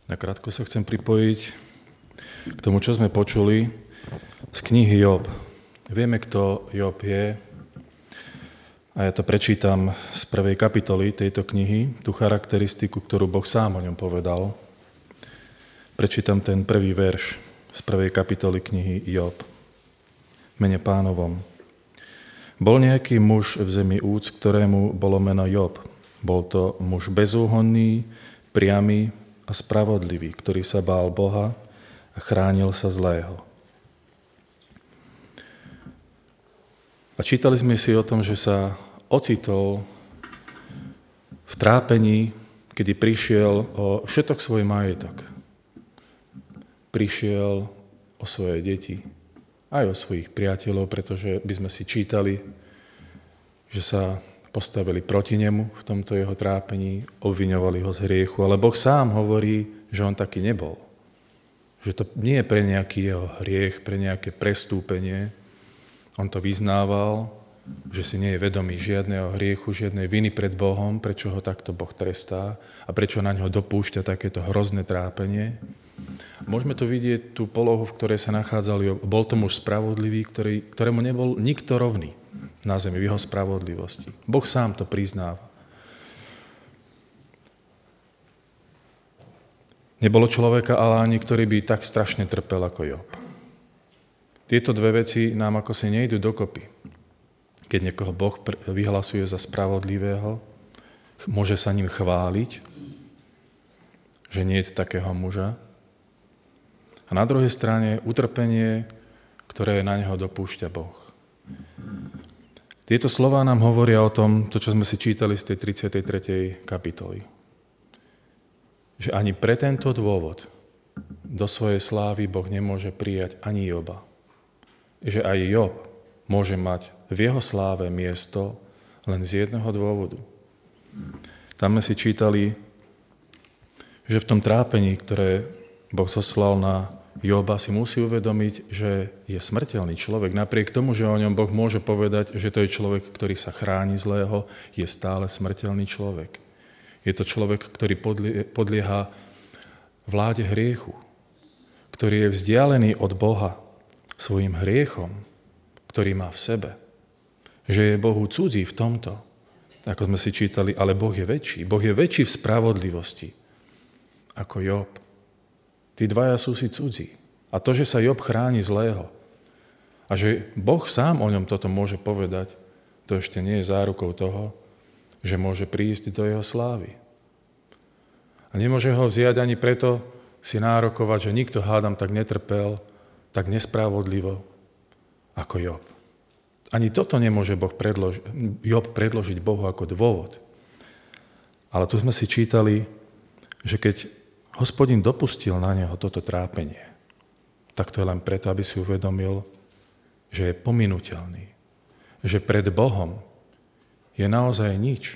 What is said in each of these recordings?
Nakrátko sa chcem pripojiť k tomu, čo sme počuli z knihy Job. Vieme, kto Job je, a ja to prečítam z 1. kapitoly tejto knihy, tú charakteristiku, ktorú Boh sám o ňom povedal. Prečítam ten prvý verš z 1. kapitoly knihy Job. Mene Pánovom. Bol nejaký muž v zemi Úc, ktorému bolo meno Job. Bol to muž bezúhonný, priamy a spravodlivý, ktorý sa bál Boha a chránil sa zlého. A čítali sme si o tom, že sa ocitol v trápení, kedy prišiel o všetok svoj majetok. Prišiel o svoje deti, aj o svojich priateľov, pretože by sme si čítali, že sa postavili proti nemu v tomto jeho trápení, obviňovali ho z hriechu, ale Boh sám hovorí, že on taký nebol. Že to nie je pre nejaký jeho hriech, pre nejaké prestúpenie. On to vyznával, že si nie je vedomý žiadneho hriechu, žiadnej viny pred Bohom, prečo ho takto Boh trestá a prečo na ňo dopúšťa takéto hrozné trápenie. Môžeme to vidieť, tú polohu, v ktorej sa nachádzali. Bol to muž spravodlivý, ktorému nebol nikto rovný na zemi, v jeho spravodlivosti. Boh sám to priznáva. Nebolo človeka ale ani, ktorý by tak strašne trpel ako Job. Tieto dve veci nám ako si nejdu dokopy. Keď niekoho Boh vyhlasuje za spravodlivého, môže sa ním chváliť, že nie je takého muža. A na druhej strane utrpenie, ktoré na neho dopúšťa Boh. Tieto slová nám hovoria o tom, to, čo sme si čítali z tej 33. kapitoly. Že ani pre tento dôvod do svojej slávy Boh nemôže prijať ani Joba. Že aj Job môže mať v jeho sláve miesto len z jedného dôvodu. Tam sme si čítali, že v tom trápení, ktoré Boh zoslal na Joba, si musí uvedomiť, že je smrteľný človek. Napriek tomu, že o ňom Boh môže povedať, že to je človek, ktorý sa chráni zlého, je stále smrteľný človek. Je to človek, ktorý podlieha vláde hriechu, ktorý je vzdialený od Boha svojim hriechom, ktorý má v sebe. Že je Bohu cudzí v tomto, ako sme si čítali, ale Boh je väčší. Boh je väčší v spravodlivosti ako Job. Tí dvaja sú si cudzí. A to, že sa Job chráni zlého a že Boh sám o ňom toto môže povedať, to ešte nie je zárukou toho, že môže prísť do jeho slávy. A nemôže ho vziať ani preto si nárokovať, že nikto, hádam, tak netrpel, tak nespravodlivo ako Job. Ani toto nemôže Job predložiť Bohu ako dôvod. Ale tu sme si čítali, že keď Hospodin dopustil na neho toto trápenie, tak to je len preto, aby si uvedomil, že je pominuteľný. Že pred Bohom je naozaj nič.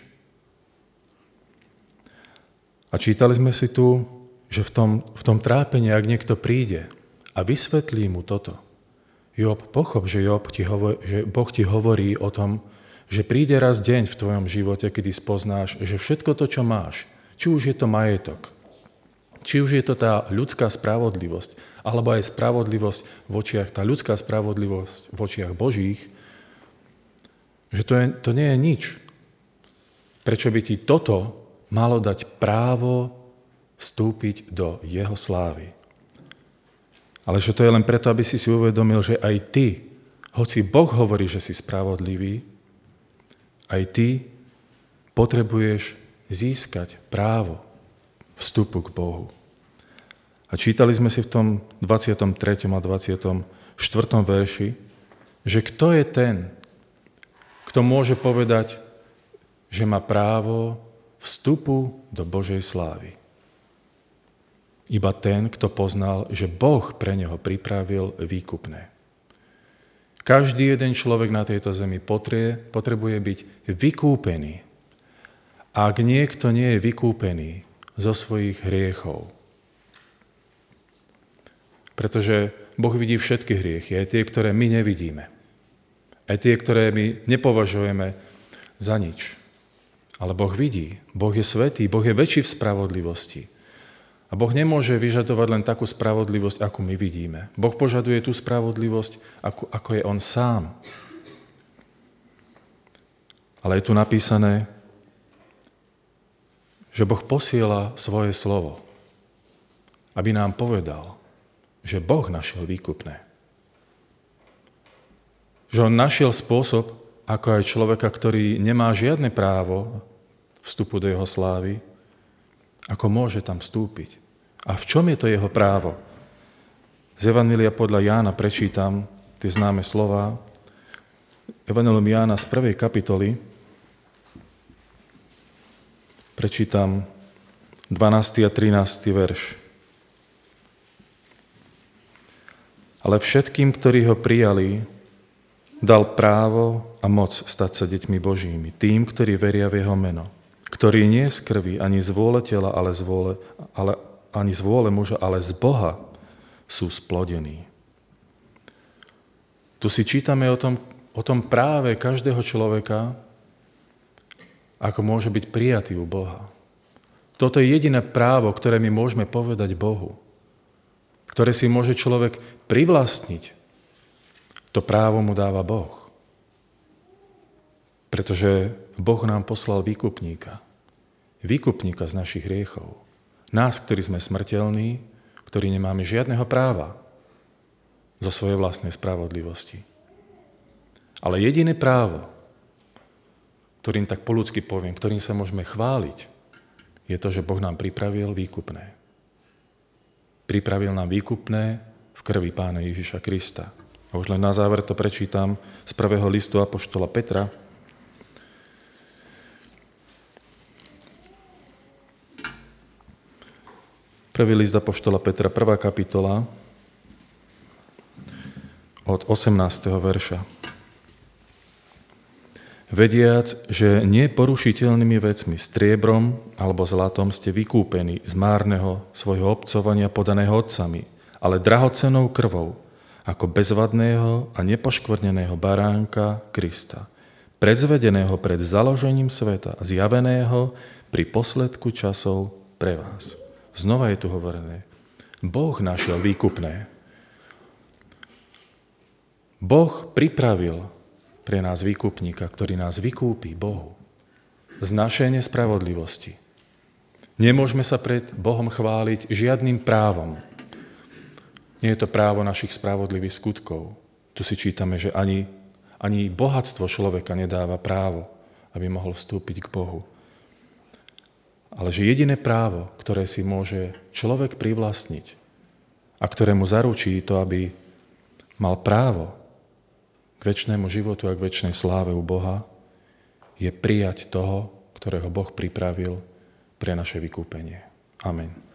A čítali sme si tu, že v tom trápení, ak niekto príde a vysvetlí mu toto, Job, pochop, že Boh ti hovorí o tom, že príde raz deň v tvojom živote, kedy spoznáš, že všetko to, čo máš, či už je to majetok, či už je to tá ľudská spravodlivosť, alebo aj spravodlivosť v očiach, tá ľudská spravodlivosť v očiach Božích, že to nie je nič. Prečo by ti toto malo dať právo vstúpiť do jeho slávy? Ale že to je len preto, aby si uvedomil, že aj ty, hoci Boh hovorí, že si spravodlivý, aj ty potrebuješ získať právo vstupu k Bohu. A čítali sme si v tom 23. a 24. verši, že kto je ten, kto môže povedať, že má právo vstupu do Božej slávy. Iba ten, kto poznal, že Boh pre neho pripravil výkupné. Každý jeden človek na tejto zemi potrebuje byť vykúpený. Ak niekto nie je vykúpený zo svojich hriechov. Pretože Boh vidí všetky hriechy, aj tie, ktoré my nevidíme. Aj tie, ktoré my nepovažujeme za nič. Ale Boh vidí, Boh je svätý, Boh je väčší v spravodlivosti. A Boh nemôže vyžadovať len takú spravodlivosť, ako my vidíme. Boh požaduje tú spravodlivosť, ako je on sám. Ale je tu napísané, že Boh posiela svoje slovo, aby nám povedal, že Boh našiel výkupné. Že on našiel spôsob, ako aj človeka, ktorý nemá žiadne právo vstupu do jeho slávy, ako môže tam vstúpiť. A v čom je to jeho právo? Z Evanjelia podľa Jána prečítam tie známe slová. Evanjelium Jána z 1. kapitoly prečítam 12. a 13. verš. Ale všetkým, ktorí ho prijali, dal právo a moc stať sa deťmi Božími, tým, ktorí veria v jeho meno, ktorí nie z krvi, ani z vôle tela, ani z vôle muža, ale z Boha sú splodení. Tu si čítame o tom práve každého človeka, ako môže byť prijatý u Boha. Toto je jediné právo, ktoré my môžeme povedať Bohu, ktoré si môže človek privlastniť. To právo mu dáva Boh. Pretože Boh nám poslal výkupníka. Výkupníka z našich hriechov. Nás, ktorí sme smrteľní, ktorí nemáme žiadneho práva zo svojej vlastnej spravodlivosti. Ale jediné právo, ktorým tak po ľudsky poviem, ktorým sa môžeme chváliť, je to, že Boh nám pripravil výkupné. Pripravil nám výkupné v krvi Pána Ježiša Krista. A už len na záver to prečítam z 1. listu apoštola Petra. Prvý list apoštola Petra, 1. kapitola, od 18. verša. Vediac, že neporušiteľnými vecmi, striebrom alebo zlatom ste vykúpení z márneho svojho obcovania podaného otcami, ale drahocennou krvou, ako bezvadného a nepoškvrneného baránka Krista, predzvedeného pred založením sveta a zjaveného pri posledku časov pre vás. Znova je tu hovorené, Boh našiel výkupné. Boh pripravil pre nás výkupníka, ktorý nás vykúpi Bohu z našej nespravodlivosti. Nemôžeme sa pred Bohom chváliť žiadnym právom. Nie je to právo našich spravodlivých skutkov. Tu si čítame, že ani bohatstvo človeka nedáva právo, aby mohol vstúpiť k Bohu. Ale že jediné právo, ktoré si môže človek privlastniť a ktoré mu zaručí to, aby mal právo k večnému životu a k večnej sláve u Boha, je prijať toho, ktorého Boh pripravil pre naše vykúpenie. Amen.